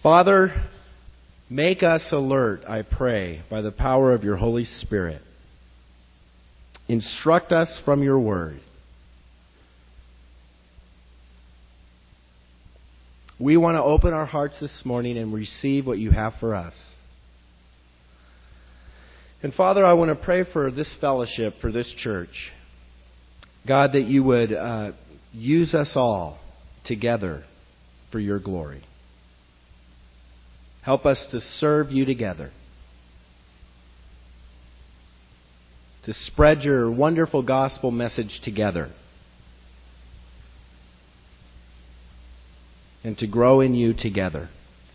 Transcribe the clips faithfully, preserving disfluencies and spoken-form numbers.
Father, make us alert, I pray, by the power of your Holy Spirit. Instruct us from your word. We want to open our hearts this morning and receive what you have for us. And Father, I want to pray for this fellowship, for this church. God, that you would uh, use us all together for your glory. Help us to serve you together. To spread your wonderful gospel message together. And to grow in you together.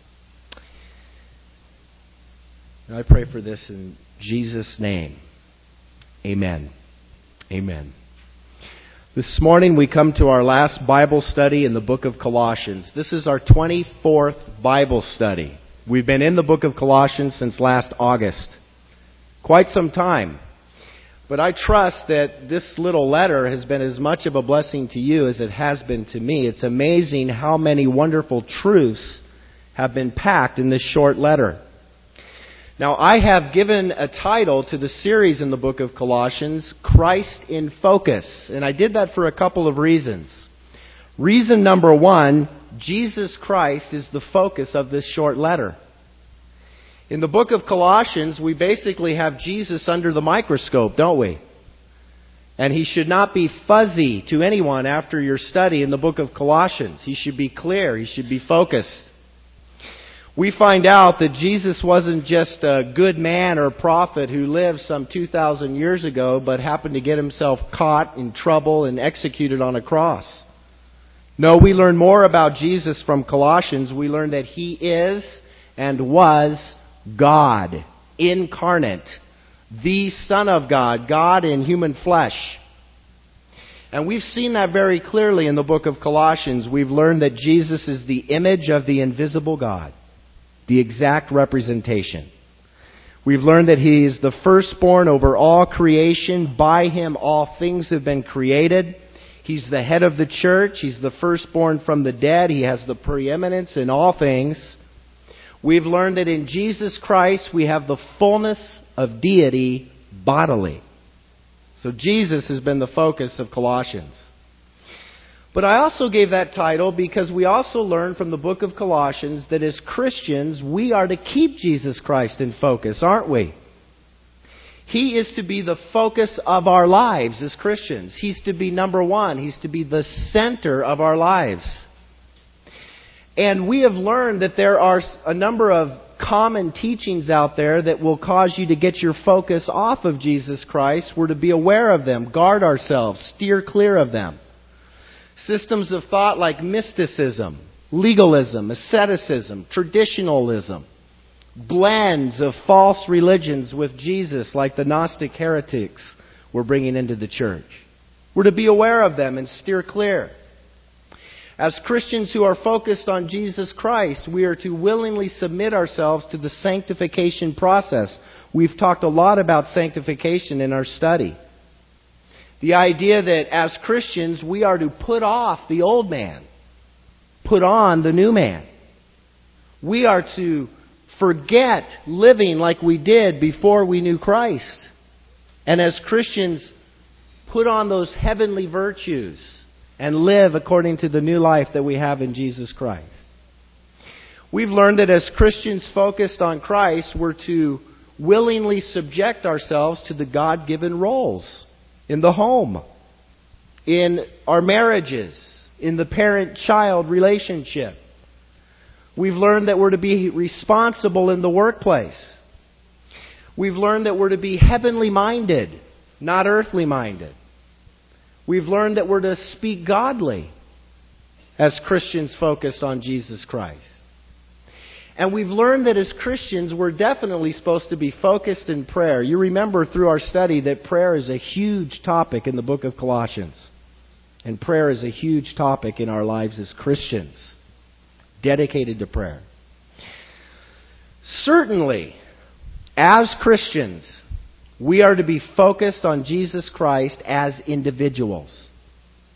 And I pray for this in Jesus' name. Amen. Amen. This morning we come to our last Bible study in the book of Colossians. This is our twenty-fourth Bible study. We've been in the book of Colossians since last August. Quite some time. But I trust that this little letter has been as much of a blessing to you as it has been to me. It's amazing how many wonderful truths have been packed in this short letter. Now, I have given a title to the series in the book of Colossians, Christ in Focus. And I did that for a couple of reasons. Reason number one, Jesus Christ is the focus of this short letter. In the book of Colossians, we basically have Jesus under the microscope, don't we? And he should not be fuzzy to anyone after your study in the book of Colossians. He should be clear. He should be focused. We find out that Jesus wasn't just a good man or prophet who lived some two thousand years ago, but happened to get himself caught in trouble and executed on a cross. No, we learn more about Jesus from Colossians. We learn that he is and was God, incarnate, the Son of God, God in human flesh. And we've seen that very clearly in the book of Colossians. We've learned that Jesus is the image of the invisible God, the exact representation. We've learned that he is the firstborn over all creation. By him all things have been created. He's the head of the church. He's the firstborn from the dead. He has the preeminence in all things. We've learned that in Jesus Christ we have the fullness of deity bodily. So Jesus has been the focus of Colossians. But I also gave that title because we also learn from the book of Colossians that as Christians we are to keep Jesus Christ in focus, aren't we? He is to be the focus of our lives as Christians. He's to be number one. He's to be the center of our lives. And we have learned that there are a number of common teachings out there that will cause you to get your focus off of Jesus Christ. We're to be aware of them, guard ourselves, steer clear of them. Systems of thought like mysticism, legalism, asceticism, traditionalism, blends of false religions with Jesus like the Gnostic heretics we're bringing into the church. We're to be aware of them and steer clear. As Christians who are focused on Jesus Christ, we are to willingly submit ourselves to the sanctification process. We've talked a lot about sanctification in our study. The idea that as Christians, we are to put off the old man, put on the new man. We are to forget living like we did before we knew Christ. And as Christians, put on those heavenly virtues and live according to the new life that we have in Jesus Christ. We've learned that as Christians focused on Christ, we're to willingly subject ourselves to the God-given roles in the home, in our marriages, in the parent-child relationship. We've learned that we're to be responsible in the workplace. We've learned that we're to be heavenly minded, not earthly minded. We've learned that we're to speak godly as Christians focused on Jesus Christ. And we've learned that as Christians, we're definitely supposed to be focused in prayer. You remember through our study that prayer is a huge topic in the book of Colossians. And prayer is a huge topic in our lives as Christians, dedicated to prayer. Certainly, as Christians, we are to be focused on Jesus Christ as individuals.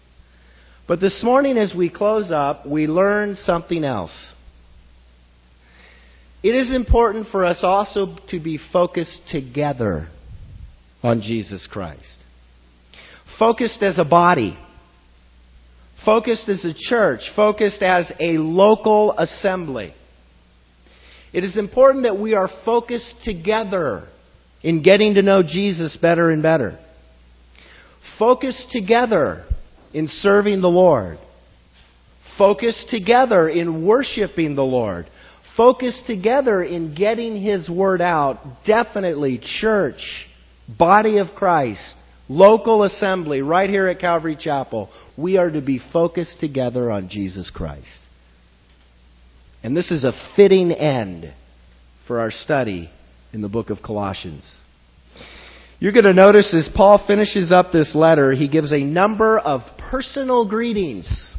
But this morning as we close up, we learn something else. it is important for us also to be focused together on Jesus Christ. Focused as a body. Focused as a church. Focused as a local assembly. It is important that we are focused together in getting to know Jesus better and better. Focused together in serving the Lord. Focused together in worshiping the Lord. Focused together in getting His Word out. Definitely church, body of Christ, local assembly, right here at Calvary Chapel. We are to be focused together on Jesus Christ. And this is a fitting end for our study in the book of Colossians. You're going to notice as Paul finishes up this letter, he gives a number of personal greetings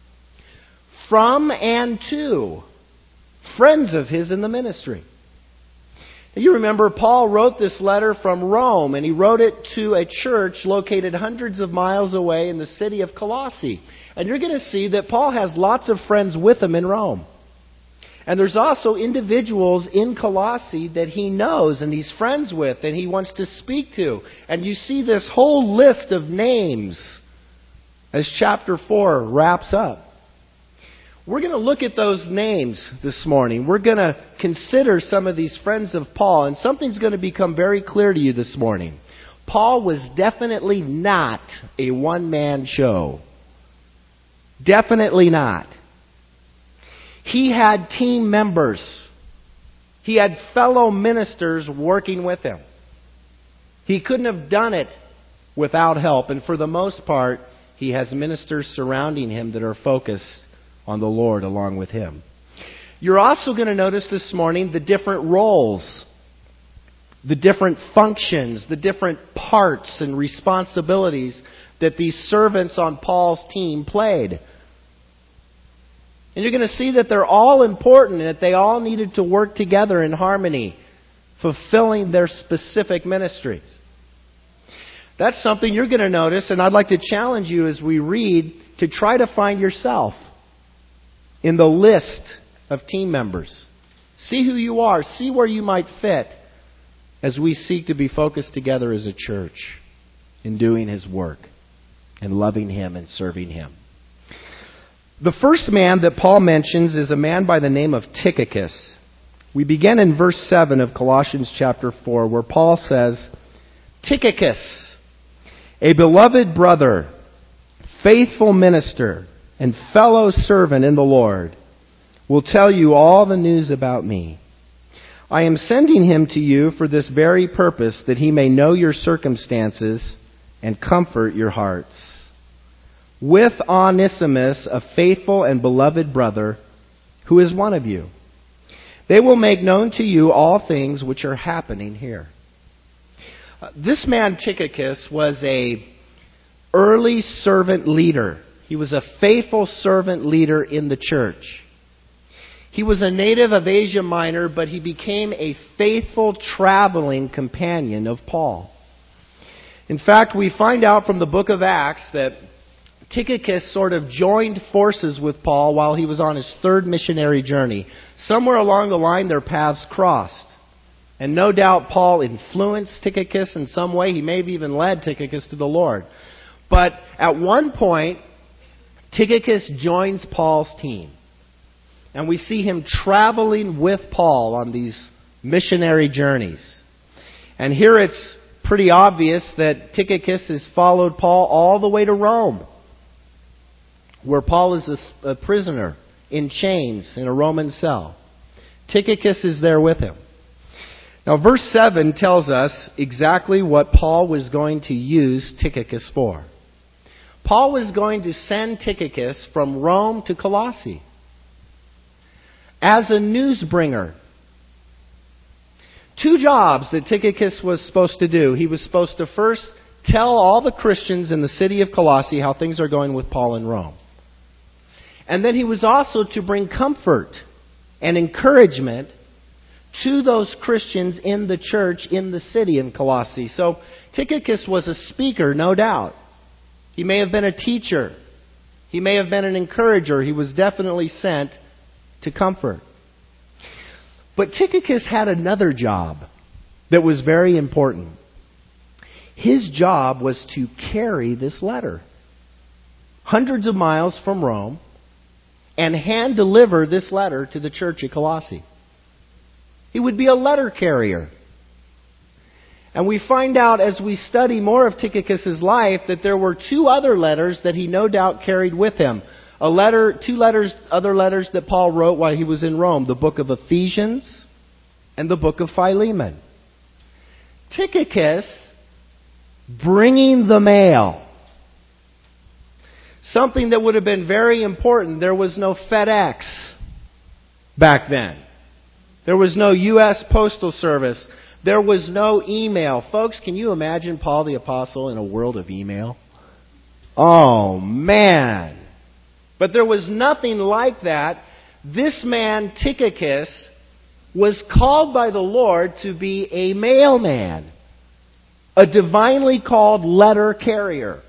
from and to friends of his in the ministry. You remember Paul wrote this letter from Rome, and he wrote it to a church located hundreds of miles away in the city of Colossae. And you're going to see that Paul has lots of friends with him in Rome. And there's also individuals in Colossae that he knows and he's friends with and he wants to speak to. And you see this whole list of names as chapter four wraps up. We're going to look at those names this morning. We're going to consider some of these friends of Paul, and something's going to become very clear to you this morning. Paul was definitely not a one-man show. Definitely not. He had team members. He had fellow ministers working with him. He couldn't have done it without help, and for the most part, he has ministers surrounding him that are focused on the Lord along with him. You're also going to notice this morning the different roles, the different functions, the different parts and responsibilities that these servants on Paul's team played. And you're going to see that they're all important and that they all needed to work together in harmony, fulfilling their specific ministries. That's something you're going to notice, and I'd like to challenge you as we read to try to find yourself in the list of team members. See who you are. See where you might fit as we seek to be focused together as a church in doing His work and loving Him and serving Him. The first man that Paul mentions is a man by the name of Tychicus. We begin in verse seven of Colossians chapter four, where Paul says, Tychicus, a beloved brother, faithful minister, and fellow servant in the Lord, will tell you all the news about me. I am sending him to you for this very purpose, that he may know your circumstances and comfort your hearts. With Onesimus, a faithful and beloved brother, who is one of you. They will make known to you all things which are happening here. Uh, this man Tychicus was a early servant leader. He was a faithful servant leader in the church. He was a native of Asia Minor, but he became a faithful traveling companion of Paul. In fact, we find out from the book of Acts that Tychicus sort of joined forces with Paul while he was on his third missionary journey. Somewhere along the line, their paths crossed. And no doubt Paul influenced Tychicus in some way. He may have even led Tychicus to the Lord. But at one point, Tychicus joins Paul's team. And we see him traveling with Paul on these missionary journeys. And here it's pretty obvious that Tychicus has followed Paul all the way to Rome, where Paul is a, a prisoner in chains in a Roman cell. Tychicus is there with him. Now verse seven tells us exactly what Paul was going to use Tychicus for. Paul was going to send Tychicus from Rome to Colossae as a newsbringer. Two jobs that Tychicus was supposed to do. He was supposed to first tell all the Christians in the city of Colossae how things are going with Paul in Rome. And then he was also to bring comfort and encouragement to those Christians in the church in the city in Colossae. So Tychicus was a speaker, no doubt. He may have been a teacher. He may have been an encourager. He was definitely sent to comfort. But Tychicus had another job that was very important. His job was to carry this letter hundreds of miles from Rome and hand deliver this letter to the church at Colossae. He would be a letter carrier. And we find out as we study more of Tychicus' life that there were two other letters that he no doubt carried with him. A letter, two letters, other letters that Paul wrote while he was in Rome. The book of Ephesians and the book of Philemon. Tychicus bringing the mail. Something that would have been very important. There was no FedEx back then. There was no U S Postal Service. There was no email. Folks, can you imagine Paul the Apostle in a world of email? Oh, man. But there was nothing like that. This man, Tychicus, was called by the Lord to be a mailman. A divinely called letter carrier.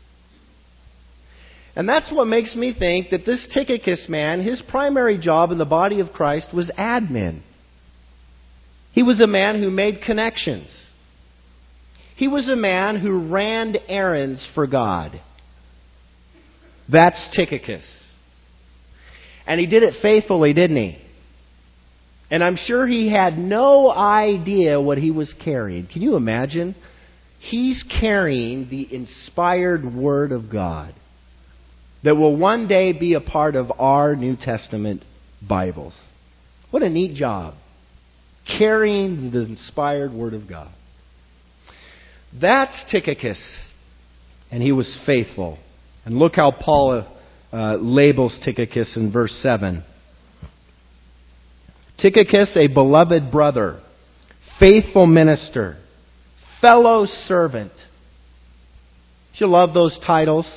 And that's what makes me think that this Tychicus man, his primary job in the body of Christ was admin. He was a man who made connections. He was a man who ran errands for God. That's Tychicus. And he did it faithfully, didn't he? And I'm sure he had no idea what he was carrying. Can you imagine? He's carrying the inspired Word of God that will one day be a part of our New Testament Bibles. What a neat job. Carrying the inspired Word of God. That's Tychicus. And he was faithful. And look how Paul uh, labels Tychicus in verse seven. Tychicus, a beloved brother, faithful minister, fellow servant. Do you love those titles?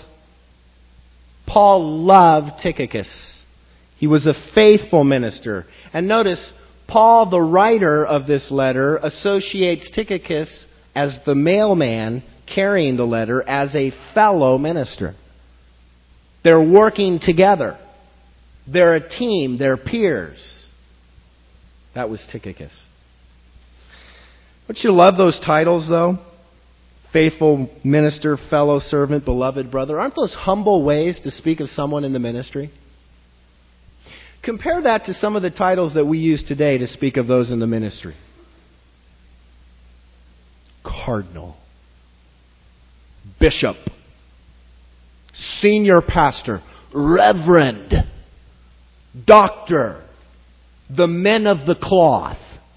Paul loved Tychicus. He was a faithful minister. And notice, Paul, the writer of this letter, associates Tychicus as the mailman carrying the letter as a fellow minister. They're working together. They're a team. They're peers. That was Tychicus. Don't you love those titles, though? Faithful minister, fellow servant, beloved brother. Aren't those humble ways to speak of someone in the ministry? Compare that to some of the titles that we use today to speak of those in the ministry. Cardinal. Bishop. Senior pastor. Reverend. Doctor. The men of the cloth.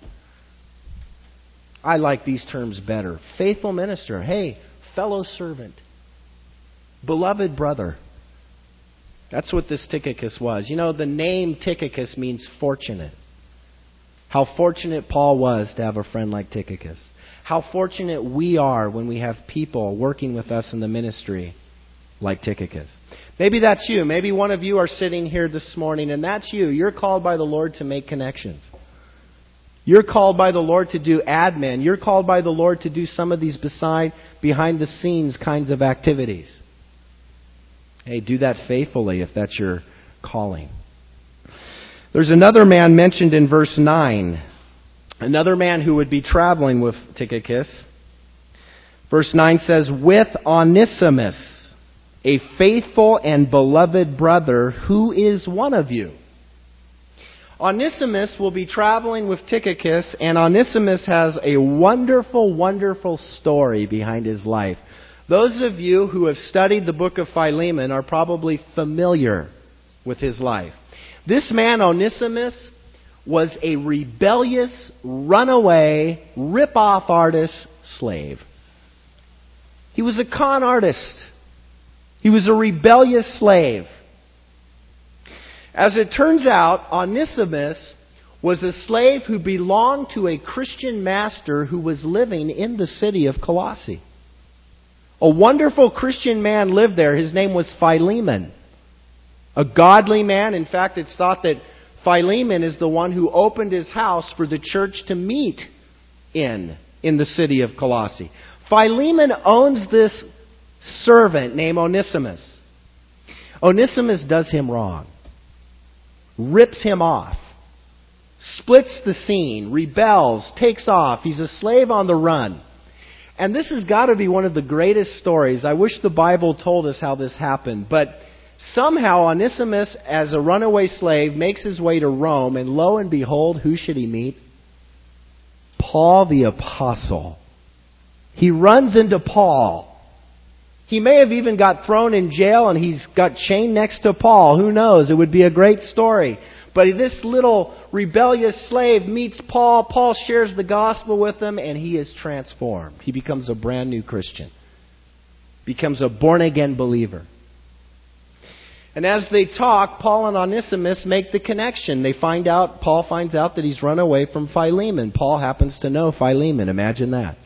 I like these terms better. Faithful minister. Hey, fellow servant. Beloved brother. That's what this Tychicus was. You know, the name Tychicus means fortunate. How fortunate Paul was to have a friend like Tychicus. How fortunate we are when we have people working with us in the ministry like Tychicus. Maybe that's you. Maybe one of you are sitting here this morning and that's you. You're called by the Lord to make connections. You're called by the Lord to do admin. You're called by the Lord to do some of these beside, behind the scenes kinds of activities. Hey, do that faithfully if that's your calling. There's another man mentioned in verse nine. Another man who would be traveling with Tychicus. Verse nine says, with Onesimus, a faithful and beloved brother, who is one of you. Onesimus will be traveling with Tychicus, and Onesimus has a wonderful, wonderful story behind his life. Those of you who have studied the book of Philemon are probably familiar with his life. This man, Onesimus, was a rebellious, runaway, rip-off artist slave. He was a con artist. He was a rebellious slave. As it turns out, Onesimus was a slave who belonged to a Christian master who was living in the city of Colossae. A wonderful Christian man lived there. His name was Philemon. A godly man. In fact, it's thought that Philemon is the one who opened his house for the church to meet in, in the city of Colossae. Philemon owns this servant named Onesimus. Onesimus does him wrong. Rips him off. splits the scene, rebels, takes off. He's a slave on the run. And this has got to be one of the greatest stories. I wish the Bible told us how this happened. But somehow Onesimus, as a runaway slave, makes his way to Rome. And lo and behold, who should he meet? Paul the Apostle. He runs into Paul. He may have even got thrown in jail and he's got chained next to Paul. Who knows? It would be a great story. But this little rebellious slave meets Paul. Paul shares the gospel with him and he is transformed. He becomes a brand new Christian. Becomes a born-again believer. And as they talk, Paul and Onesimus make the connection. They find out, Paul finds out that he's run away from Philemon. Paul happens to know Philemon. Imagine that.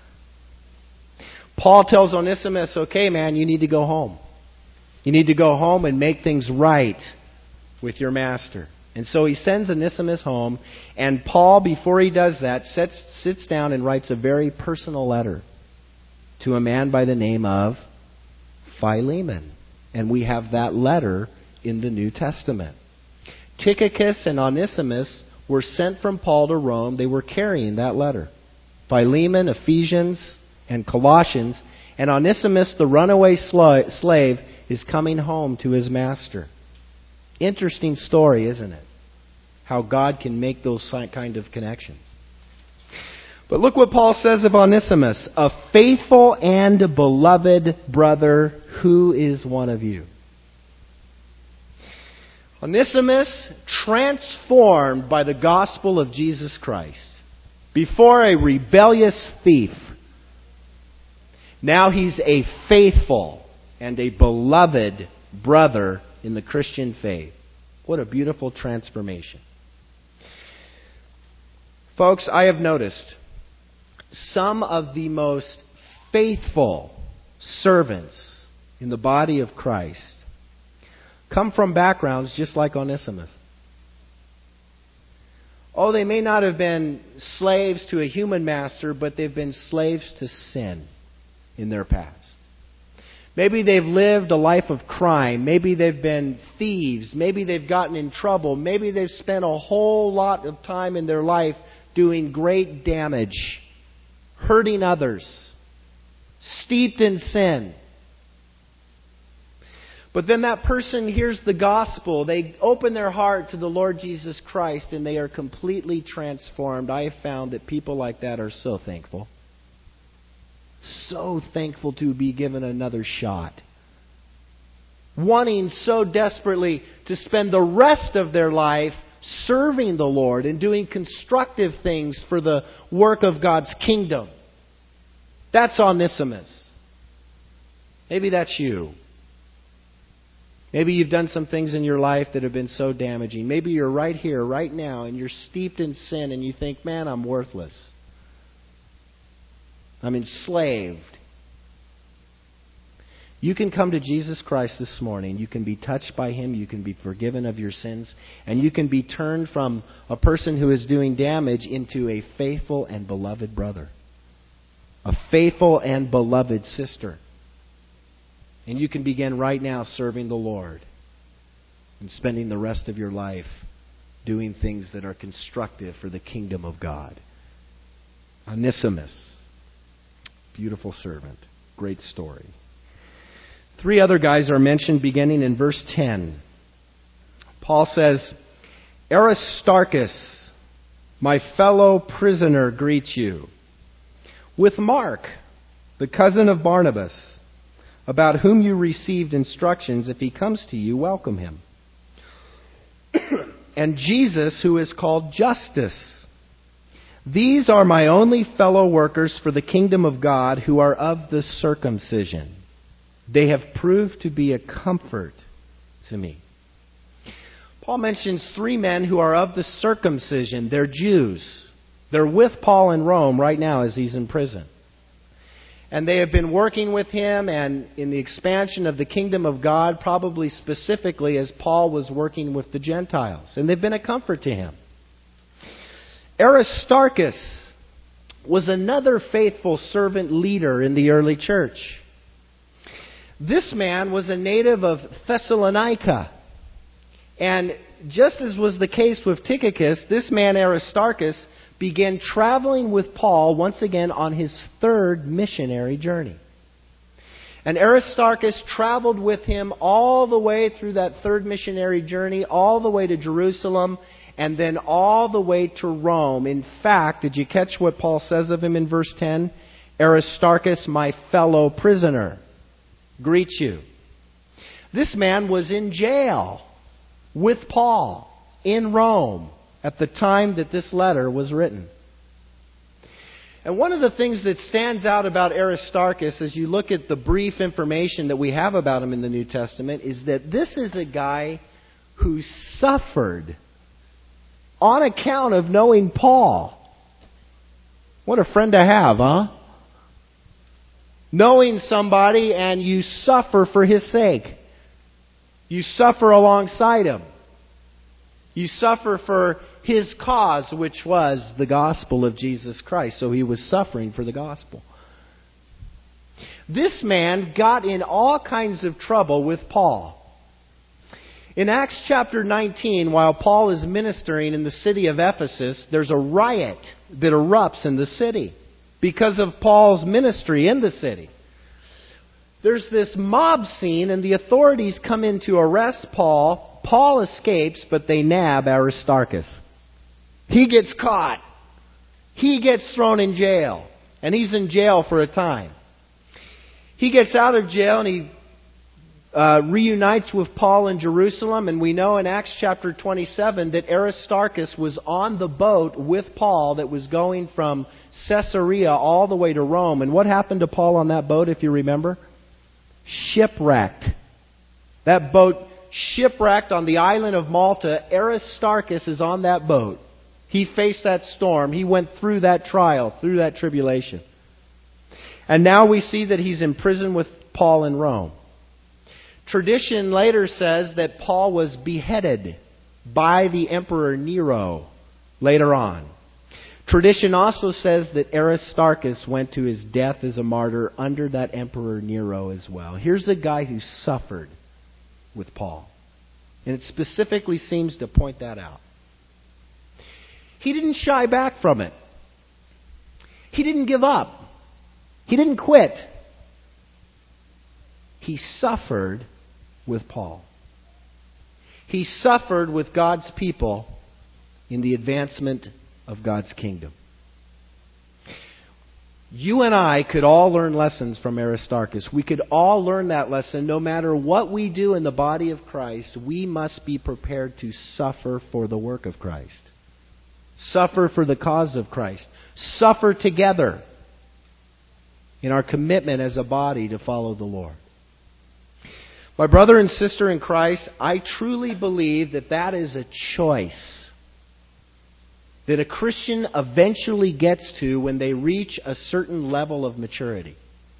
Paul tells Onesimus, okay, man, you need to go home. You need to go home and make things right with your master. And so he sends Onesimus home, and Paul, before he does that, sits, sits down and writes a very personal letter to a man by the name of Philemon. And we have that letter in the New Testament. Tychicus and Onesimus were sent from Paul to Rome. They were carrying that letter. Philemon, Ephesians, and Colossians. And Onesimus, the runaway sl- slave, is coming home to his master. Interesting story, isn't it? How God can make those kind of connections. But look what Paul says of Onesimus. A faithful and beloved brother who is one of you. Onesimus, transformed by the gospel of Jesus Christ. Before a rebellious thief. Now he's a faithful and a beloved brother in the Christian faith. What a beautiful transformation. Folks, I have noticed some of the most faithful servants in the body of Christ come from backgrounds just like Onesimus. Oh, they may not have been slaves to a human master, but they've been slaves to sin in their past. Maybe they've lived a life of crime. Maybe they've been thieves. Maybe they've gotten in trouble. Maybe they've spent a whole lot of time in their life doing great damage, hurting others, steeped in sin. But then that person hears the gospel. They open their heart to the Lord Jesus Christ and they are completely transformed. I have found that people like that are so thankful. So thankful to be given another shot. Wanting so desperately to spend the rest of their life serving the Lord and doing constructive things for the work of God's kingdom. That's Onesimus. Maybe that's you. Maybe you've done some things in your life that have been so damaging. Maybe you're right here, right now, and you're steeped in sin and you think, man, I'm worthless. I'm enslaved. You can come to Jesus Christ this morning. You can be touched by Him. You can be forgiven of your sins. And you can be turned from a person who is doing damage into a faithful and beloved brother. A faithful and beloved sister. And you can begin right now serving the Lord. And spending the rest of your life doing things that are constructive for the kingdom of God. Onesimus. Beautiful servant. Great story. Three other guys are mentioned beginning in verse ten. Paul says, Aristarchus, my fellow prisoner, greets you. With Mark, the cousin of Barnabas, about whom you received instructions, if he comes to you, welcome him. And Jesus, who is called Justus. These are my only fellow workers for the kingdom of God who are of the circumcision. They have proved to be a comfort to me. Paul mentions three men who are of the circumcision. They're Jews. They're with Paul in Rome right now as he's in prison. And they have been working with him and in the expansion of the kingdom of God, probably specifically as Paul was working with the Gentiles. And they've been a comfort to him. Aristarchus was another faithful servant leader in the early church. This man was a native of Thessalonica. And just as was the case with Tychicus, this man Aristarchus began traveling with Paul once again on his third missionary journey. And Aristarchus traveled with him all the way through that third missionary journey, all the way to Jerusalem, and then all the way to Rome. In fact, did you catch what Paul says of him in verse ten? Aristarchus, my fellow prisoner, greets you. This man was in jail with Paul in Rome at the time that this letter was written. And one of the things that stands out about Aristarchus as you look at the brief information that we have about him in the New Testament is that this is a guy who suffered on account of knowing Paul. What a friend to have, huh? Knowing somebody and you suffer for his sake. You suffer alongside him. You suffer for his cause, which was the gospel of Jesus Christ. So he was suffering for the gospel. This man got in all kinds of trouble with Paul. In Acts chapter nineteen, while Paul is ministering in the city of Ephesus, there's a riot that erupts in the city because of Paul's ministry in the city. There's this mob scene and the authorities come in to arrest Paul. Paul escapes, but they nab Aristarchus. He gets caught. He gets thrown in jail. And he's in jail for a time. He gets out of jail and he uh, reunites with Paul in Jerusalem. And we know in Acts chapter twenty-seven that Aristarchus was on the boat with Paul that was going from Caesarea all the way to Rome. And what happened to Paul on that boat, if you remember? Shipwrecked. That boat shipwrecked on the island of Malta. Aristarchus is on that boat. He faced that storm. He went through that trial, through that tribulation. And now we see that he's in prison with Paul in Rome. Tradition later says that Paul was beheaded by the Emperor Nero later on. Tradition also says that Aristarchus went to his death as a martyr under that Emperor Nero as well. Here's a guy who suffered with Paul. And it specifically seems to point that out. He didn't shy back from it. He didn't give up. He didn't quit. He suffered with Paul. He suffered with God's people in the advancement of God's kingdom. You and I could all learn lessons from Aristarchus. We could all learn that lesson. No matter what we do in the body of Christ, we must be prepared to suffer for the work of Christ. Suffer for the cause of Christ. Suffer together in our commitment as a body to follow the Lord. My brother and sister in Christ, I truly believe that that is a choice that a Christian eventually gets to when they reach a certain level of maturity.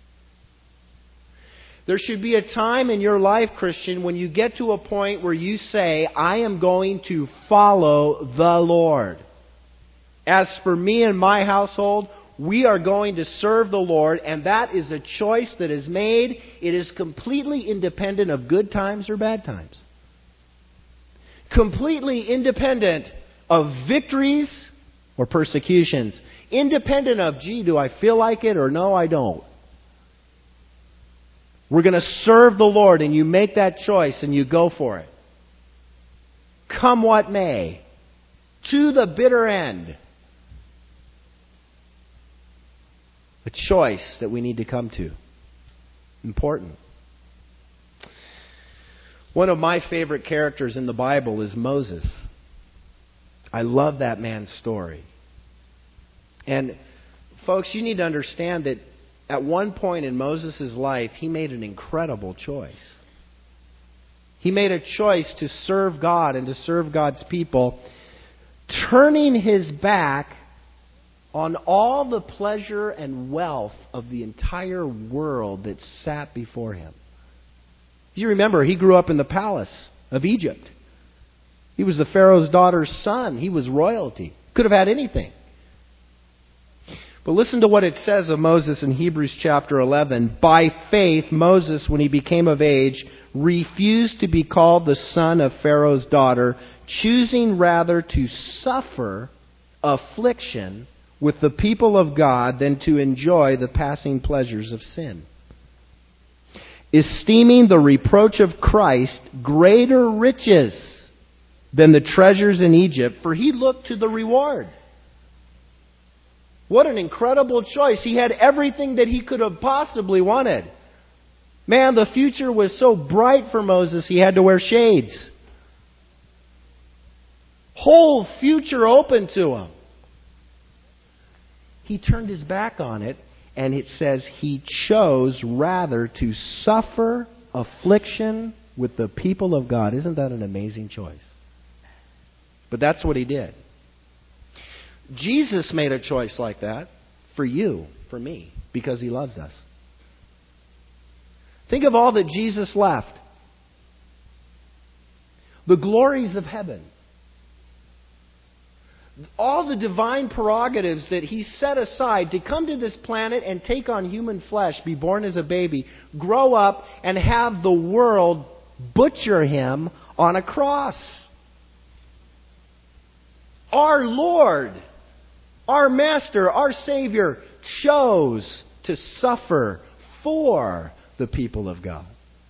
There should be a time in your life, Christian, when you get to a point where you say, I am going to follow the Lord. As for me and my household, we are going to serve the Lord, and that is a choice that is made. It is completely independent of good times or bad times. Completely independent of victories or persecutions. Independent of, gee, do I feel like it or no, I don't. We're going to serve the Lord, and you make that choice and you go for it. Come what may. To the bitter end. A choice that we need to come to. Important. One of my favorite characters in the Bible is Moses. I love that man's story. And folks, you need to understand that at one point in Moses' life, he made an incredible choice. He made a choice to serve God and to serve God's people, turning his back on all the pleasure and wealth of the entire world that sat before him. You remember, he grew up in the palace of Egypt. He was the Pharaoh's daughter's son. He was royalty. Could have had anything. But listen to what it says of Moses in Hebrews chapter eleven. By faith, Moses, when he became of age, refused to be called the son of Pharaoh's daughter, choosing rather to suffer affliction with the people of God than to enjoy the passing pleasures of sin. Esteeming the reproach of Christ greater riches than the treasures in Egypt, for he looked to the reward. What an incredible choice. He had everything that he could have possibly wanted. Man, the future was so bright for Moses, he had to wear shades. Whole future open to him. He turned his back on it, and it says he chose rather to suffer affliction with the people of God. Isn't that an amazing choice? But that's what he did. Jesus made a choice like that for you, for me, because he loves us. Think of all that Jesus left. The glories of heaven. All the divine prerogatives that he set aside to come to this planet and take on human flesh, be born as a baby, grow up, and have the world butcher him on a cross. Our Lord, our Master, our Savior chose to suffer for the people of God.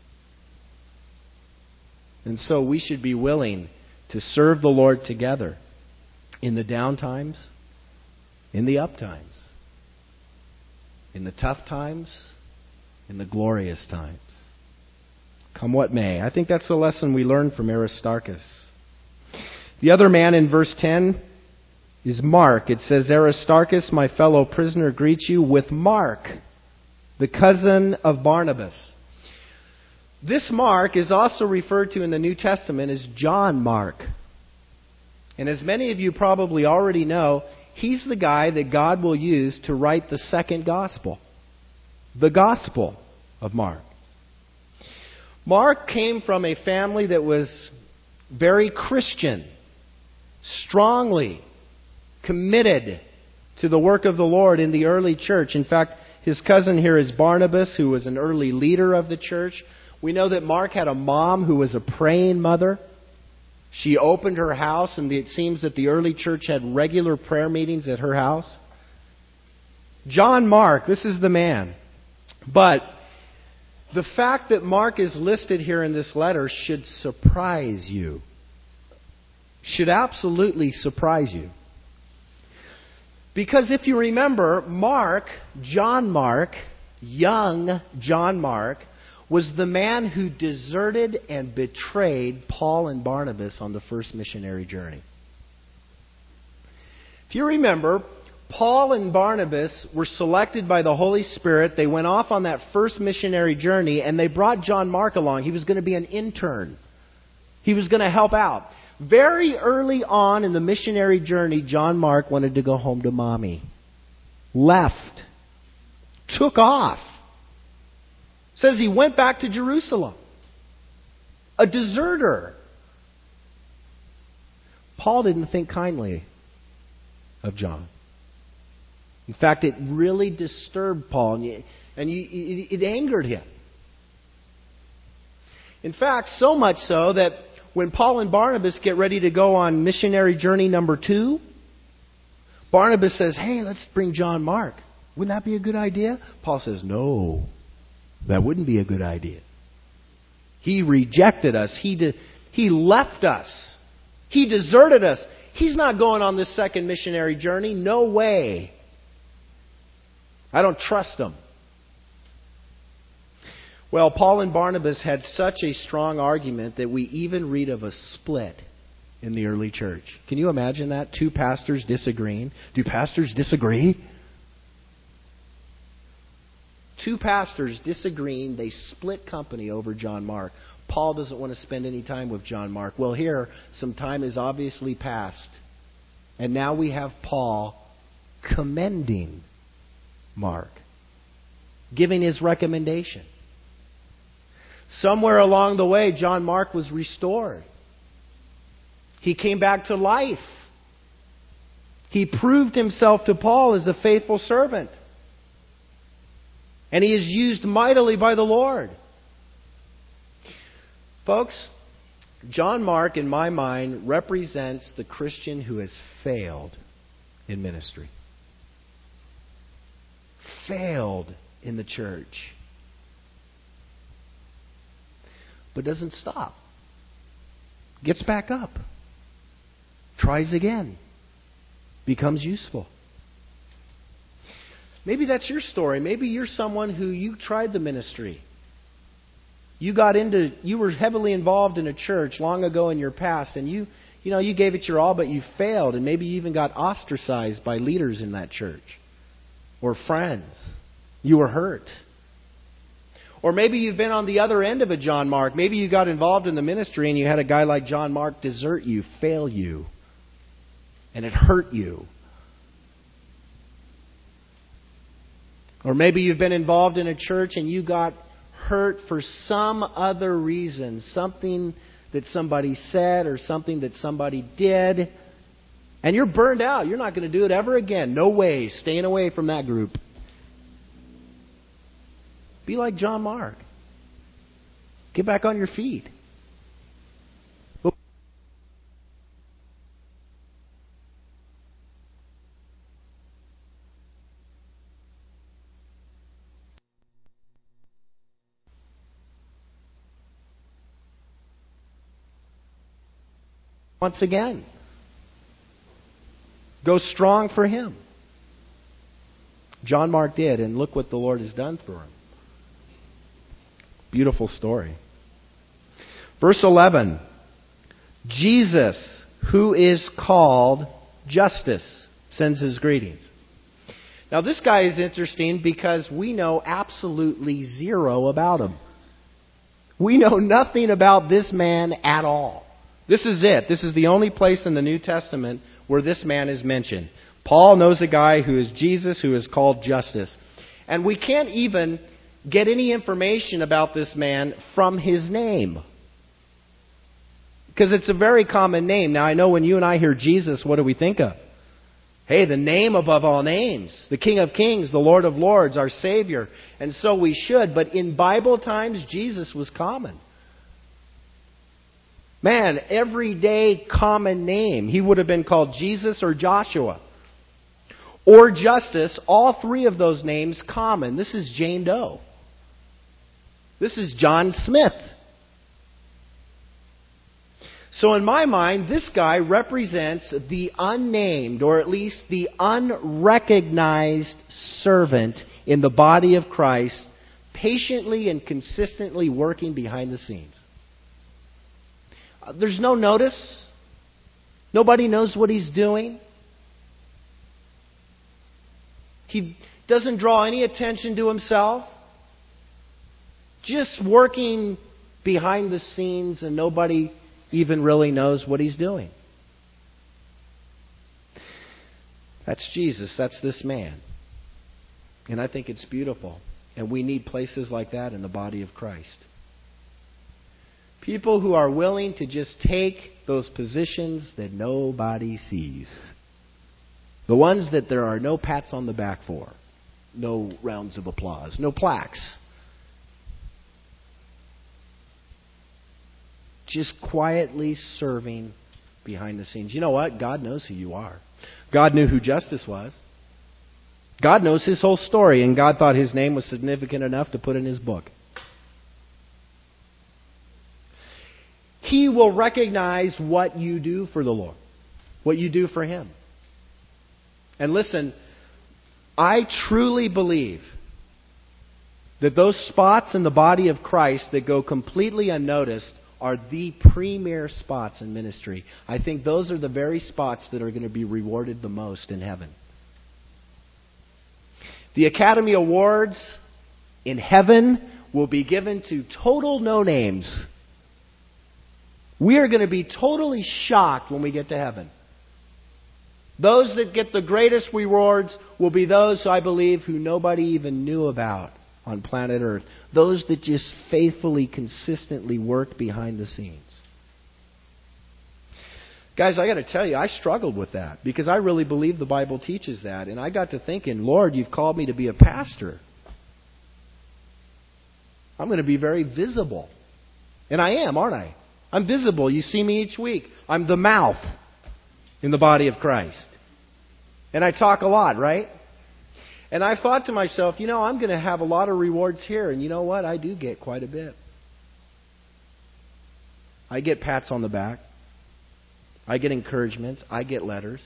And so we should be willing to serve the Lord together in the down times, in the up times, in the tough times, in the glorious times. Come what may. I think that's the lesson we learned from Aristarchus. The other man in verse ten is Mark. It says, Aristarchus, my fellow prisoner, greets you with Mark, the cousin of Barnabas. This Mark is also referred to in the New Testament as John Mark. And as many of you probably already know, he's the guy that God will use to write the second gospel. The Gospel of Mark. Mark came from a family that was very Christian, strongly committed to the work of the Lord in the early church. In fact, his cousin here is Barnabas, who was an early leader of the church. We know that Mark had a mom who was a praying mother. She opened her house, and it seems that the early church had regular prayer meetings at her house. John Mark, this is the man. But the fact that Mark is listed here in this letter should surprise you. Should absolutely surprise you. Because if you remember, Mark, John Mark, young John Mark, was the man who deserted and betrayed Paul and Barnabas on the first missionary journey. If you remember, Paul and Barnabas were selected by the Holy Spirit. They went off on that first missionary journey, and they brought John Mark along. He was going to be an intern. He was going to help out. Very early on in the missionary journey, John Mark wanted to go home to mommy. Left. Took off. Says he went back to Jerusalem. A deserter. Paul didn't think kindly of John. In fact, it really disturbed Paul, and, you, and you, it, it angered him. In fact, so much so that when Paul and Barnabas get ready to go on missionary journey number two, Barnabas says, hey, let's bring John Mark. Wouldn't that be a good idea? Paul says, no, that wouldn't be a good idea. He rejected us. He, de- he left us. He deserted us. He's not going on this second missionary journey. No way. I don't trust him. Well, Paul and Barnabas had such a strong argument that we even read of a split in the early church. Can you imagine that? Two pastors disagreeing. Do pastors disagree? Two pastors disagreeing. They split company over John Mark. Paul doesn't want to spend any time with John Mark. Well, here, some time has obviously passed. And now we have Paul commending Mark, giving his recommendation. Somewhere along the way, John Mark was restored. He came back to life. He proved himself to Paul as a faithful servant. And he is used mightily by the Lord. Folks, John Mark, in my mind, represents the Christian who has failed in ministry. Failed in the church. But doesn't stop. Gets back up. Tries again. Becomes useful. Maybe that's your story. Maybe you're someone who you tried the ministry. You got into, you were heavily involved in a church long ago in your past, and you, you know, you gave it your all, but you failed, and maybe you even got ostracized by leaders in that church or friends. You were hurt. Or maybe you've been on the other end of a John Mark. Maybe you got involved in the ministry and you had a guy like John Mark desert you, fail you, and it hurt you. Or maybe you've been involved in a church and you got hurt for some other reason. Something that somebody said or something that somebody did. And you're burned out. You're not going to do it ever again. No way. Staying away from that group. Be like John Mark. Get back on your feet. Once again. Go strong for Him. John Mark did, and look what the Lord has done for him. Beautiful story. Verse eleven. Jesus, who is called Justus, sends his greetings. Now this guy is interesting because we know absolutely zero about him. We know nothing about this man at all. This is it. This is the only place in the New Testament where this man is mentioned. Paul knows a guy who is Jesus, who is called Justus. And we can't even get any information about this man from his name. Because it's a very common name. Now I know when you and I hear Jesus, what do we think of? Hey, the name above all names. The King of Kings, the Lord of Lords, our Savior. And so we should. But in Bible times, Jesus was common. Man, everyday common name. He would have been called Jesus or Joshua. Or Justus. All three of those names common. This is Jane Doe. This is John Smith. So in my mind, this guy represents the unnamed, or at least the unrecognized servant in the body of Christ, patiently and consistently working behind the scenes. There's no notice. Nobody knows what he's doing. He doesn't draw any attention to himself. Just working behind the scenes, and nobody even really knows what he's doing. That's Jesus. That's this man. And I think it's beautiful. And we need places like that in the body of Christ. People who are willing to just take those positions that nobody sees. The ones that there are no pats on the back for. No rounds of applause. No plaques. Just quietly serving behind the scenes. You know what? God knows who you are. God knew who Justus was. God knows his whole story, and God thought his name was significant enough to put in his book. He will recognize what you do for the Lord, what you do for Him. And listen, I truly believe that those spots in the body of Christ that go completely unnoticed are the premier spots in ministry. I think those are the very spots that are going to be rewarded the most in heaven. The Academy Awards in heaven will be given to total no-names. We are going to be totally shocked when we get to heaven. Those that get the greatest rewards will be those, I believe, who nobody even knew about on planet Earth. Those that just faithfully, consistently worked behind the scenes. Guys, I got to tell you, I struggled with that because I really believe the Bible teaches that. And I got to thinking, Lord, you've called me to be a pastor. I'm going to be very visible. And I am, aren't I? I'm visible. You see me each week. I'm the mouth in the body of Christ. And I talk a lot, right? And I thought to myself, you know, I'm going to have a lot of rewards here. And you know what? I do get quite a bit. I get pats on the back. I get encouragement. I get letters.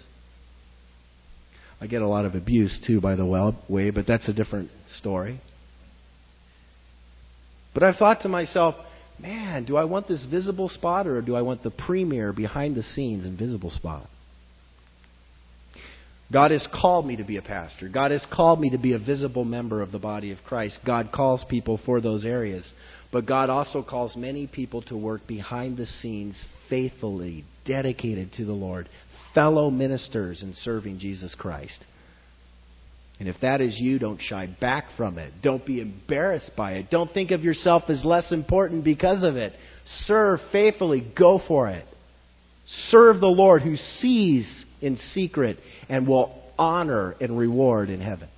I get a lot of abuse too, by the way, but that's a different story. But I've thought to myself, man, do I want this visible spot or do I want the premier, behind the scenes, invisible spot? God has called me to be a pastor. God has called me to be a visible member of the body of Christ. God calls people for those areas. But God also calls many people to work behind the scenes, faithfully, dedicated to the Lord, fellow ministers in serving Jesus Christ. And if that is you, don't shy back from it. Don't be embarrassed by it. Don't think of yourself as less important because of it. Serve faithfully. Go for it. Serve the Lord who sees in secret and will honor and reward in heaven.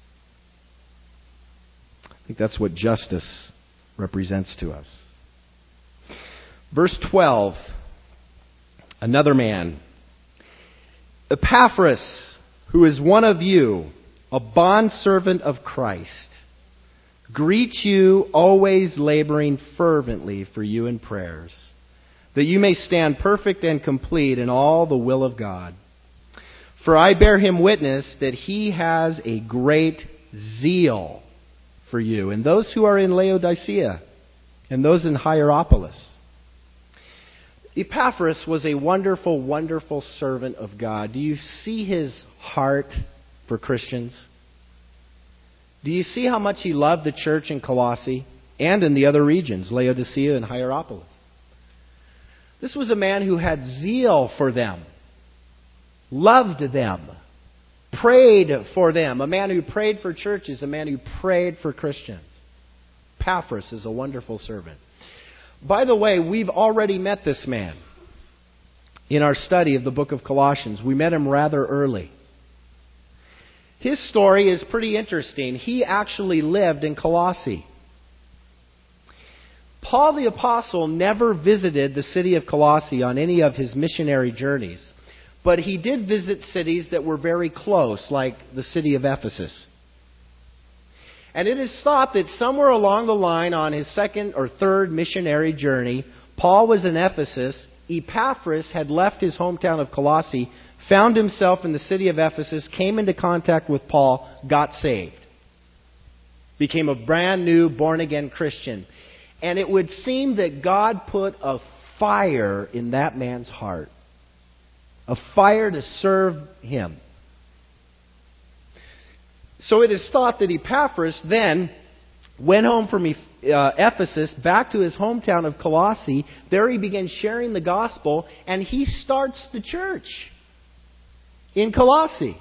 I think that's what justice represents to us. Verse twelve. Another man, Epaphras, who is one of you, a bondservant of Christ, greets you, always laboring fervently for you in prayers, that you may stand perfect and complete in all the will of God. For I bear him witness that he has a great zeal for you, and those who are in Laodicea, and those in Hierapolis. Epaphras was a wonderful, wonderful servant of God. Do you see his heart for Christians? Do you see how much he loved the church in Colossae and in the other regions, Laodicea and Hierapolis? This was a man who had zeal for them, loved them, prayed for them. A man who prayed for churches, a man who prayed for Christians. Epaphras is a wonderful servant. By the way, we've already met this man in our study of the book of Colossians. We met him rather early. His story is pretty interesting. He actually lived in Colossae. Paul the Apostle never visited the city of Colossae on any of his missionary journeys, but he did visit cities that were very close, like the city of Ephesus. And it is thought that somewhere along the line on his second or third missionary journey, Paul was in Ephesus. Epaphras had left his hometown of Colossae, found himself in the city of Ephesus, came into contact with Paul, got saved. Became a brand new, born-again Christian. And it would seem that God put a fire in that man's heart. A fire to serve him. So it is thought that Epaphras then went home from uh, Ephesus back to his hometown of Colossae. There he began sharing the gospel, and he starts the church in Colossae.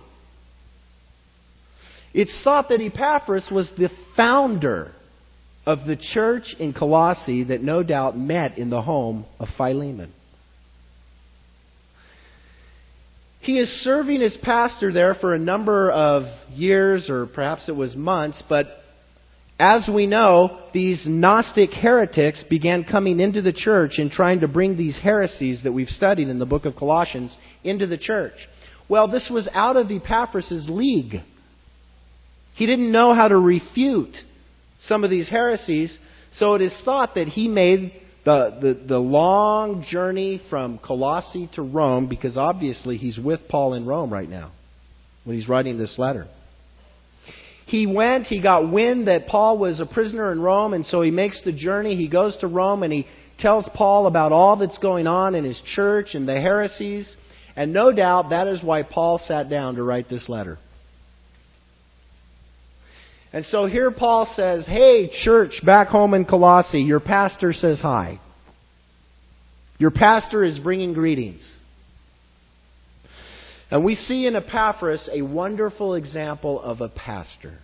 It's thought that Epaphras was the founder of the church in Colossae that no doubt met in the home of Philemon. He is serving as pastor there for a number of years, or perhaps it was months, but as we know, these Gnostic heretics began coming into the church and trying to bring these heresies that we've studied in the book of Colossians into the church. Well, this was out of Epaphras' league. He didn't know how to refute some of these heresies, so it is thought that he made The, the, the long journey from Colossae to Rome, because obviously he's with Paul in Rome right now when he's writing this letter. He went, he got wind that Paul was a prisoner in Rome, and so he makes the journey. He goes to Rome and he tells Paul about all that's going on in his church and the heresies. And no doubt that is why Paul sat down to write this letter. And so here Paul says, hey, church back home in Colossae, your pastor says hi. Your pastor is bringing greetings. And we see in Epaphras a wonderful example of a pastor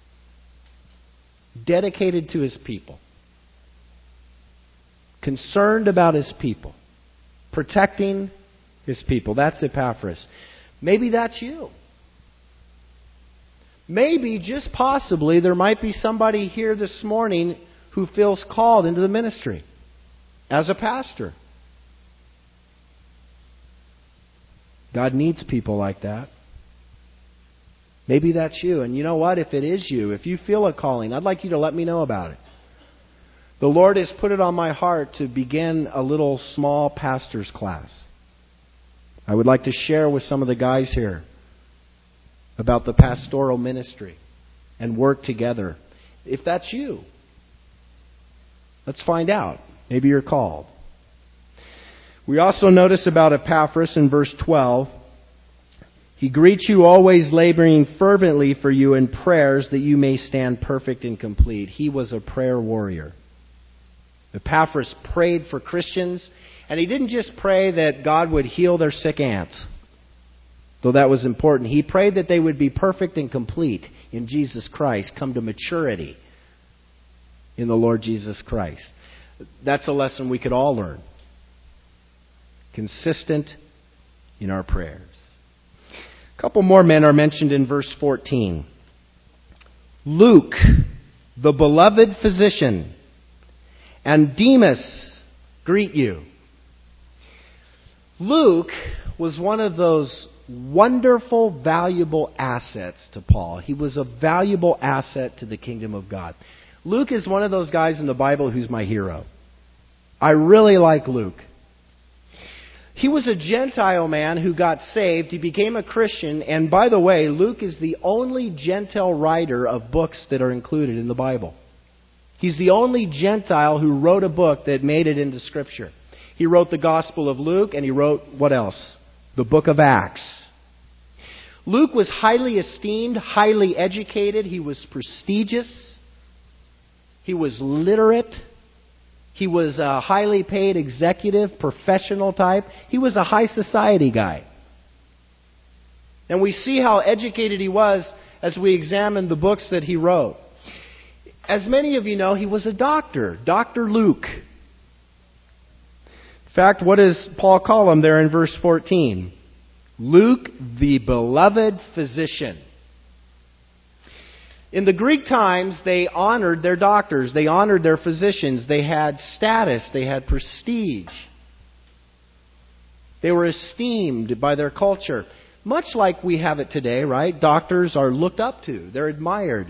dedicated to his people, concerned about his people, protecting His people. That's Epaphras. Maybe that's you. Maybe, just possibly, there might be somebody here this morning who feels called into the ministry as a pastor. God needs people like that. Maybe that's you. And you know what? If it is you, if you feel a calling, I'd like you to let me know about it. The Lord has put it on my heart to begin a little small pastor's class. I would like to share with some of the guys here about the pastoral ministry and work together. If that's you, let's find out. Maybe you're called. We also notice about Epaphras in verse twelve. He greets you, always laboring fervently for you in prayers that you may stand perfect and complete. He was a prayer warrior. Epaphras prayed for Christians, and he didn't just pray that God would heal their sick aunts, though that was important. He prayed that they would be perfect and complete in Jesus Christ, come to maturity in the Lord Jesus Christ. That's a lesson we could all learn. Consistent in our prayers. A couple more men are mentioned in verse fourteen. Luke, the beloved physician, and Demas greet you. Luke was one of those wonderful, valuable assets to Paul. He was a valuable asset to the kingdom of God. Luke is one of those guys in the Bible who's my hero. I really like Luke. He was a Gentile man who got saved. He became a Christian. And by the way, Luke is the only Gentile writer of books that are included in the Bible. He's the only Gentile who wrote a book that made it into Scripture. He wrote the Gospel of Luke, and he wrote, what else? The book of Acts. Luke was highly esteemed, highly educated. He was prestigious. He was literate. He was a highly paid executive, professional type. He was a high society guy. And we see how educated he was as we examine the books that he wrote. As many of you know, he was a doctor, Doctor Luke. In fact, what does Paul call him there in verse fourteen? Luke, the beloved physician. In the Greek times, they honored their doctors. They honored their physicians. They had status. They had prestige. They were esteemed by their culture. Much like we have it today, right? Doctors are looked up to. They're admired.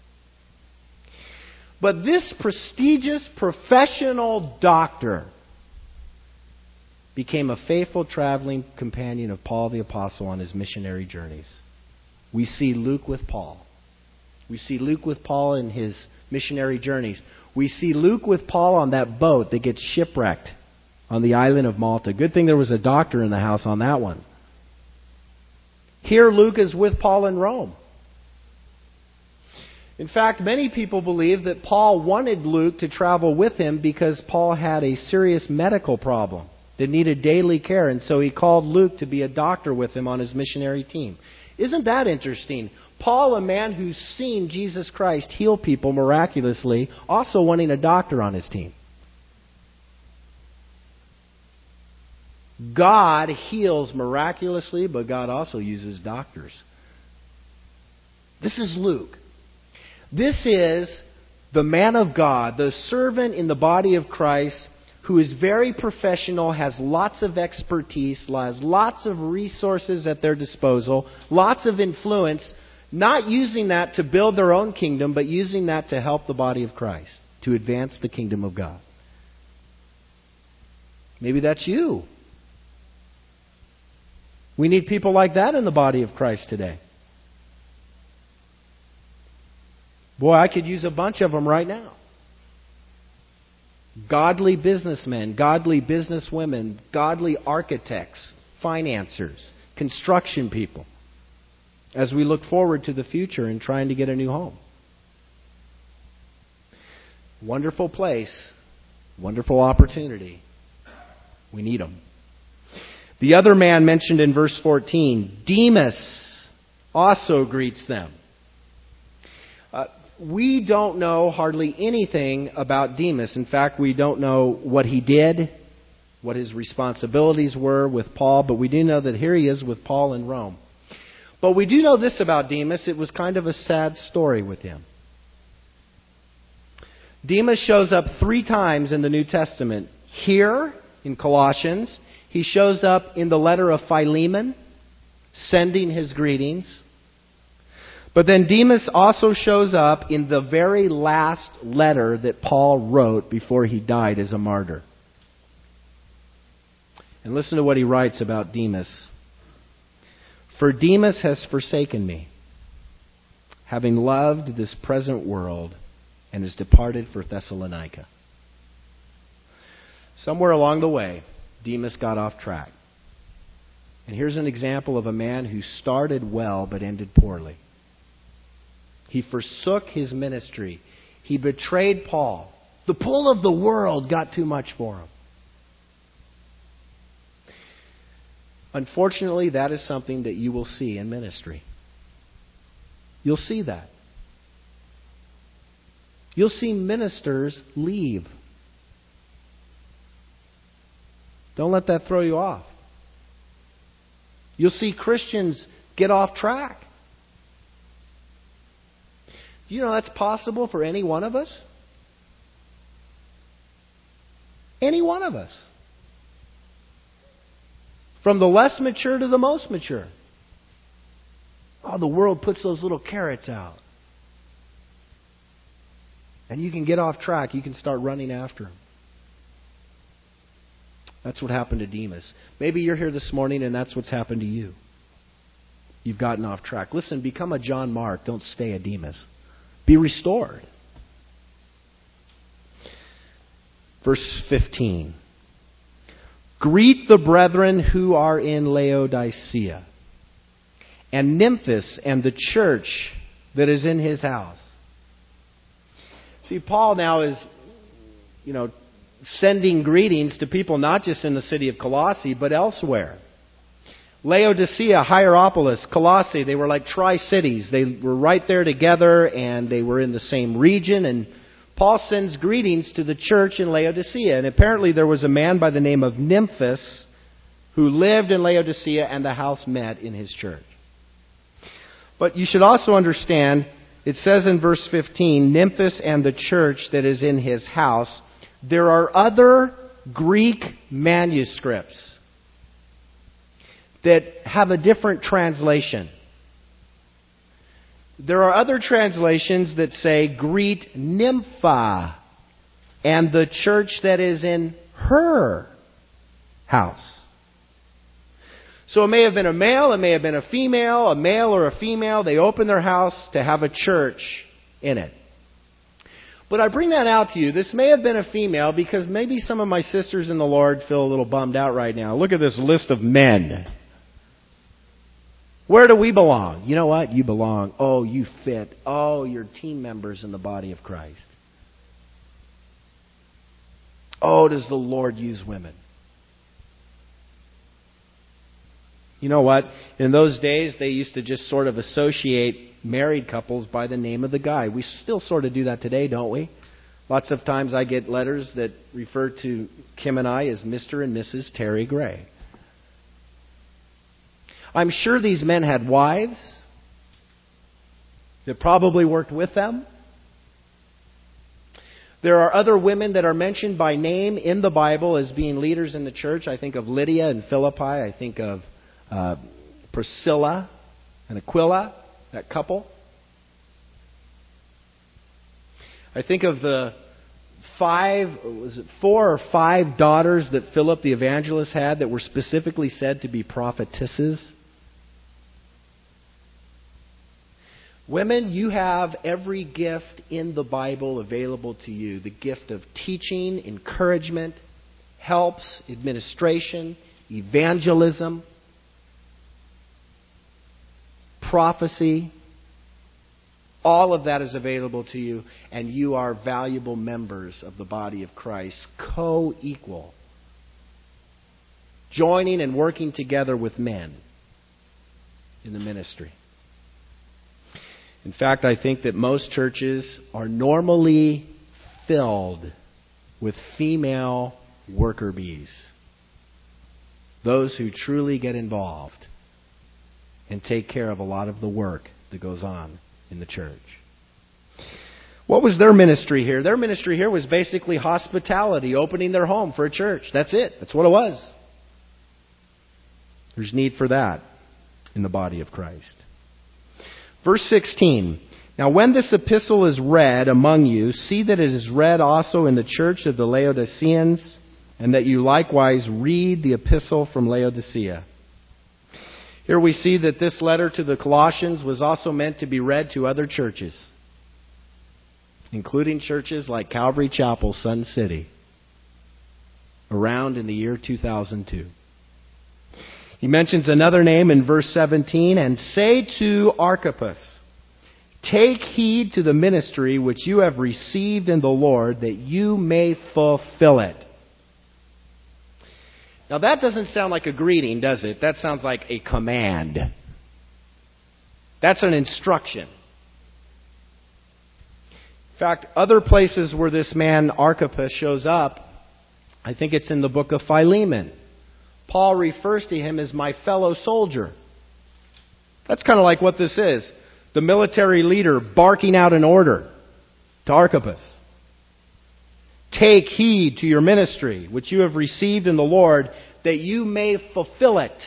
But this prestigious professional doctor became a faithful traveling companion of Paul the Apostle on his missionary journeys. We see Luke with Paul. We see Luke with Paul in his missionary journeys. We see Luke with Paul on that boat that gets shipwrecked on the island of Malta. Good thing there was a doctor in the house on that one. Here Luke is with Paul in Rome. In fact, many people believe that Paul wanted Luke to travel with him because Paul had a serious medical problem that needed daily care, and so he called Luke to be a doctor with him on his missionary team. Isn't that interesting? Paul, a man who's seen Jesus Christ heal people miraculously, also wanting a doctor on his team. God heals miraculously, but God also uses doctors. This is Luke. This is the man of God, the servant in the body of Christ, who is very professional, has lots of expertise, has lots of resources at their disposal, lots of influence, not using that to build their own kingdom, but using that to help the body of Christ, to advance the kingdom of God. Maybe that's you. We need people like that in the body of Christ today. Boy, I could use a bunch of them right now. Godly businessmen, godly businesswomen, godly architects, financiers, construction people, as we look forward to the future and trying to get a new home. Wonderful place, wonderful opportunity. We need them. The other man mentioned in verse fourteen, Demas, also greets them. Uh, We don't know hardly anything about Demas. In fact, we don't know what he did. what his responsibilities were with Paul, but we do know that here he is with Paul in Rome. But we do know this about Demas. It was kind of a sad story with him. Demas shows up three times in the New Testament. Here, in Colossians, he shows up in the letter of Philemon, sending his greetings. But then Demas also shows up in the very last letter that Paul wrote before he died as a martyr. And listen to what he writes about Demas. For Demas has forsaken me, having loved this present world, and has departed for Thessalonica. Somewhere along the way, Demas got off track. And here's an example of a man who started well but ended poorly. He forsook his ministry. He betrayed Paul. The pull of the world got too much for him. Unfortunately, that is something that you will see in ministry. You'll see that. You'll see ministers leave. Don't let that throw you off. You'll see Christians get off track. Do you know that's possible for any one of us? Any one of us. From the less mature to the most mature. Oh, the world puts those little carrots out. And you can get off track. You can start running after them. That's what happened to Demas. Maybe you're here this morning and that's what's happened to you. You've gotten off track. Listen, become a John Mark. Don't stay a Demas. Be restored. Verse fifteen. Greet the brethren who are in Laodicea, and Nymphas and the church that is in his house. See, Paul now is, you know, sending greetings to people not just in the city of Colossae, but elsewhere. Laodicea, Hierapolis, Colossae, they were like tri-cities. They were right there together, and they were in the same region. And Paul sends greetings to the church in Laodicea. And apparently there was a man by the name of Nymphas who lived in Laodicea, and the house met in his church. But you should also understand, it says in verse fifteen, Nymphas and the church that is in his house. There are other Greek manuscripts that have a different translation. There are other translations that say, greet Nympha and the church that is in her house. So it may have been a male, it may have been a female, a male or a female. They open their house to have a church in it. But I bring that out to you. This may have been a female because maybe some of my sisters in the Lord feel a little bummed out right now. Look at this list of men. Where do we belong? You know what? You belong. Oh, you fit. Oh, you're team members in the body of Christ. Oh, does the Lord use women? You know what? In those days, they used to just sort of associate married couples by the name of the guy. We still sort of do that today, don't we? Lots of times I get letters that refer to Kim and I as Mister and Missus Terry Gray. I'm sure these men had wives that probably worked with them. There are other women that are mentioned by name in the Bible as being leaders in the church. I think of Lydia and Philippi. I think of uh, Priscilla and Aquila, that couple. I think of the five, was it four or five daughters that Philip the evangelist had that were specifically said to be prophetesses. Women, you have every gift in the Bible available to you. The gift of teaching, encouragement, helps, administration, evangelism, prophecy. All of that is available to you, and you are valuable members of the body of Christ, co-equal, joining and working together with men in the ministry. In fact, I think that most churches are normally filled with female worker bees. Those who truly get involved and take care of a lot of the work that goes on in the church. What was their ministry here? Their ministry here was basically hospitality, opening their home for a church. That's it. That's what it was. There's need for that in the body of Christ. Verse sixteen. Now when this epistle is read among you, see that it is read also in the church of the Laodiceans, and that you likewise read the epistle from Laodicea. Here we see that this letter to the Colossians was also meant to be read to other churches, including churches like Calvary Chapel, Sun City, around in the year two thousand two. He mentions another name in verse seventeen, and say to Archippus, take heed to the ministry which you have received in the Lord, that you may fulfill it. Now that doesn't sound like a greeting, does it? That sounds like a command. That's an instruction. In fact, other places where this man Archippus shows up, I think it's in the book of Philemon. Paul refers to him as my fellow soldier. That's kind of like what this is. The military leader barking out an order to Archippus. Take heed to your ministry, which you have received in the Lord, that you may fulfill it.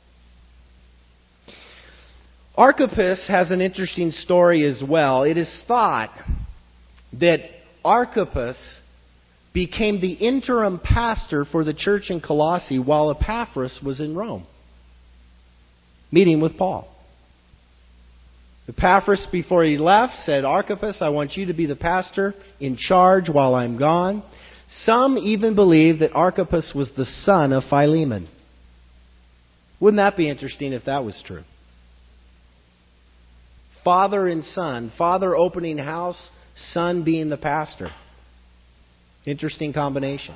Archippus has an interesting story as well. It is thought that Archippus became the interim pastor for the church in Colossae while Epaphras was in Rome, meeting with Paul. Epaphras, before he left, said, Archippus, I want you to be the pastor in charge while I'm gone. Some even believe that Archippus was the son of Philemon. Wouldn't that be interesting if that was true? Father and son. Father opening house, son being the pastor. Interesting combination.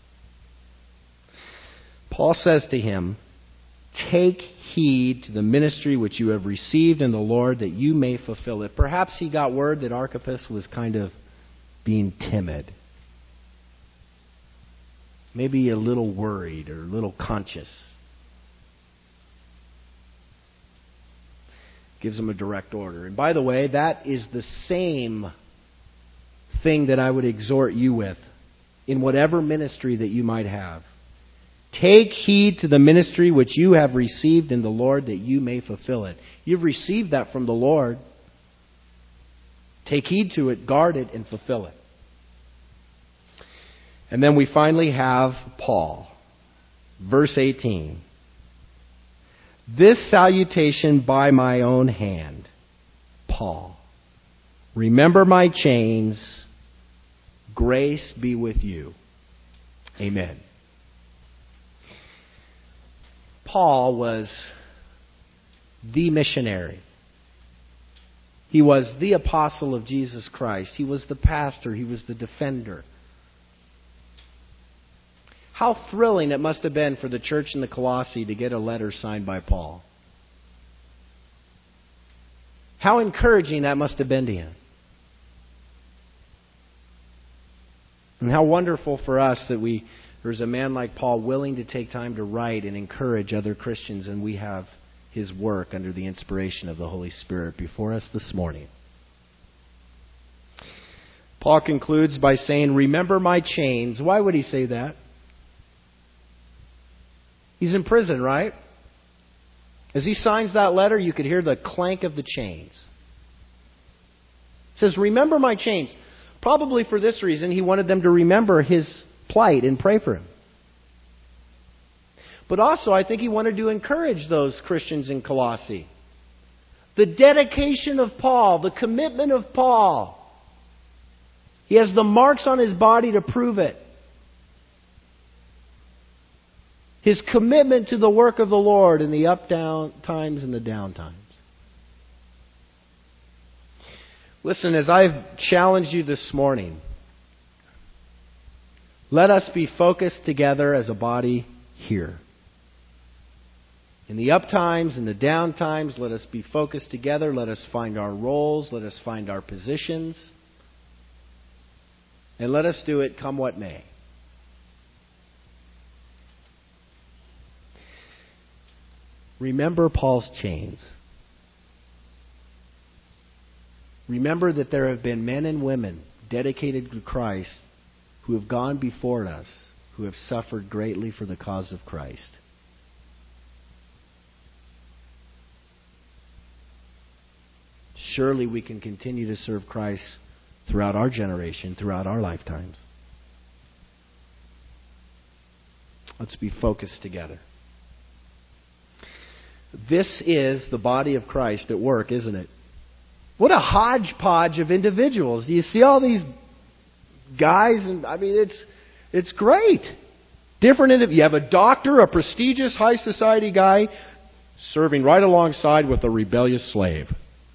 Paul says to him, take heed to the ministry which you have received in the Lord, that you may fulfill it. Perhaps he got word that Archippus was kind of being timid. Maybe a little worried or a little conscious. Gives him a direct order. And by the way, that is the same thing that I would exhort you with in whatever ministry that you might have. Take heed to the ministry which you have received in the Lord, that you may fulfill it. You've received that from the Lord. Take heed to it, guard it, and fulfill it. And then we finally have Paul. Verse eighteen. This salutation by my own hand, Paul. Remember my chains. Grace be with you. Amen. Paul was the missionary. He was the apostle of Jesus Christ. He was the pastor. He was the defender. How thrilling it must have been for the church in the Colossae to get a letter signed by Paul. How encouraging that must have been to him. And how wonderful for us that we there's a man like Paul willing to take time to write and encourage other Christians, and we have his work under the inspiration of the Holy Spirit before us this morning. Paul concludes by saying, remember my chains. Why would he say that? He's in prison, right? As he signs that letter, you could hear the clank of the chains. It says, remember my chains. Probably for this reason, he wanted them to remember his plight and pray for him. But also, I think he wanted to encourage those Christians in Colossae. The dedication of Paul, the commitment of Paul. He has the marks on his body to prove it. His commitment to the work of the Lord in the up down times and the down times. Listen, as I've challenged you this morning, let us be focused together as a body here. In the up times and the down times, let us be focused together. Let us find our roles. Let us find our positions. And let us do it come what may. Remember Paul's chains. Remember that there have been men and women dedicated to Christ who have gone before us, who have suffered greatly for the cause of Christ. Surely we can continue to serve Christ throughout our generation, throughout our lifetimes. Let's be focused together. This is the body of Christ at work, isn't it? What a hodgepodge of individuals. Do you see all these guys? And I mean, it's it's great. Different. Indiv- you have a doctor, a prestigious high society guy, serving right alongside with a rebellious slave.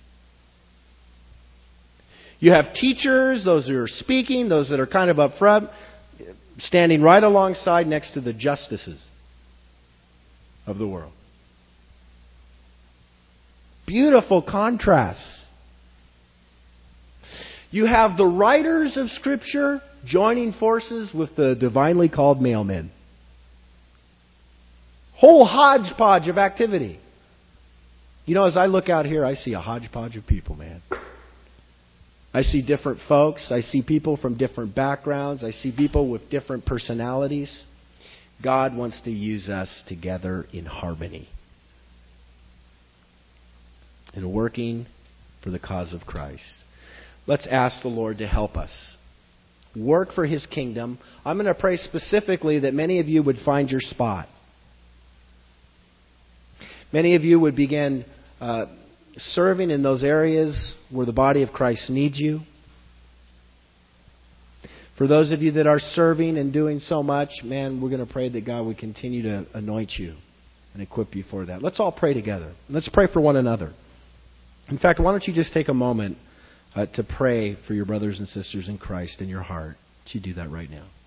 You have teachers, those who are speaking, those that are kind of up front, standing right alongside next to the justices of the world. Beautiful contrast. You have the writers of Scripture joining forces with the divinely called mailmen. Whole hodgepodge of activity. You know, as I look out here, I see a hodgepodge of people, man. I see different folks. I see people from different backgrounds. I see people with different personalities. God wants to use us together in harmony and working for the cause of Christ. Let's ask the Lord to help us work for His kingdom. I'm going to pray specifically that many of you would find your spot. Many of you would begin uh, serving in those areas where the body of Christ needs you. For those of you that are serving and doing so much, man, we're going to pray that God would continue to anoint you and equip you for that. Let's all pray together. Let's pray for one another. In fact, why don't you just take a moment uh, to pray for your brothers and sisters in Christ in your heart? Would you do that right now?